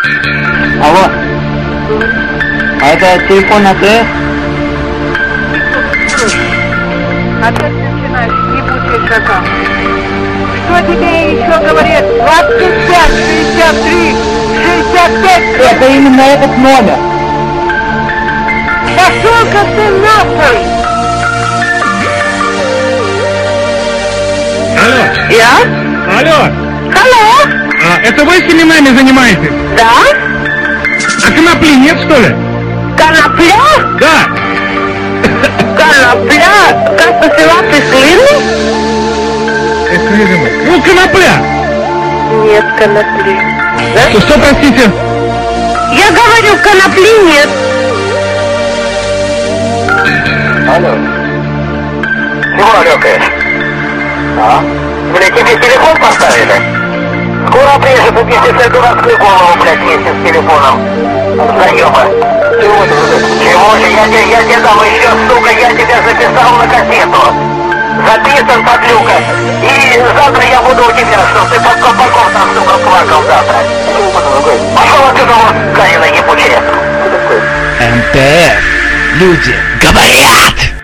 Алло. А это телефон АТС? Опять начинаешь ебучий шакал. Что тебе еще говорят? 25, 63, 65. Это именно этот номер. Пошел-ка ты нахуй! Алло, Я? алло, Алло? это вы семенами занимаетесь? Да? А конопли нет, что ли? Конопля? Да. Конопля? Как посылать слины? Ну, конопля. Нет конопли. Да? Что, простите? Я говорю, конопли нет. Алло. Чего лёкаешь? А? Блядь, тебе телефон поставили? Скоро прежде если дурацкую голову, блядь, вместе с телефоном. Заёба. Чего же? Я тебе дам еще, сука, я тебя записал на кассету. Записан, подлюка. И завтра я буду у тебя, чтоб ты под колпаком там, сука, плакал завтра. Пошел отсюда, вот, Ганина ебучая. МТС. Люди говорят!